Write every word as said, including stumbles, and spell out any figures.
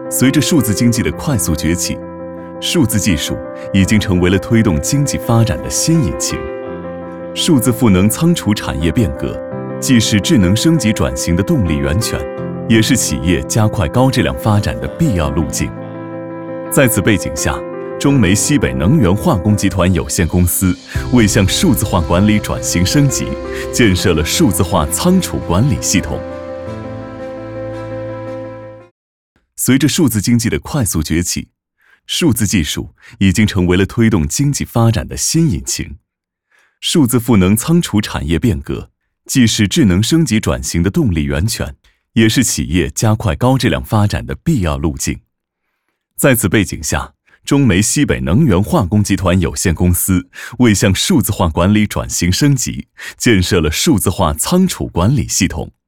随着数字经济的快速崛起，数字技术已经成为了推动经济发展的新引擎。数字赋能仓储产业变革，既是智能升级转型的动力源泉，也是企业加快高质量发展的必要路径。在此背景下，中煤西北能源化工集团有限公司为向数字化管理转型升级，建设了数字化仓储管理系统。随着数字经济的快速崛起，数字技术已经成为了推动经济发展的新引擎。数字赋能仓储产业变革，既是智能升级转型的动力源泉，也是企业加快高质量发展的必要路径。在此背景下，中煤西北能源化工集团有限公司为向数字化管理转型升级，建设了数字化仓储管理系统。